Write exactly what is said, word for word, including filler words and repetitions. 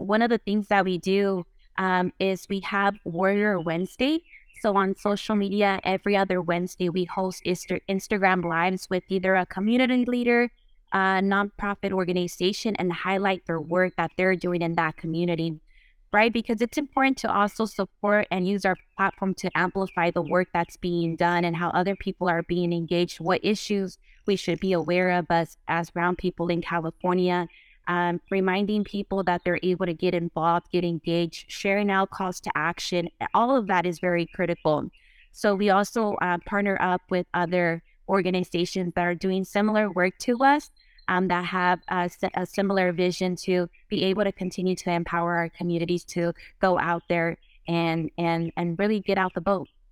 one of the things that we do um, is we have Warrior Wednesday. So on social media, every other Wednesday, we host Insta- Instagram lives with either a community leader, a nonprofit organization, and highlight their work that they're doing in that community, right? Because it's important to also support and use our platform to amplify the work that's being done and how other people are being engaged, what issues we should be aware of as, as brown people in California, um, reminding people that they're able to get involved, get engaged, sharing out calls to action. All of that is very critical. So we also uh, partner up with other organizations that are doing similar work to us, um, that have a, si- a similar vision to be able to continue to empower our communities to go out there and and and really get out the boat.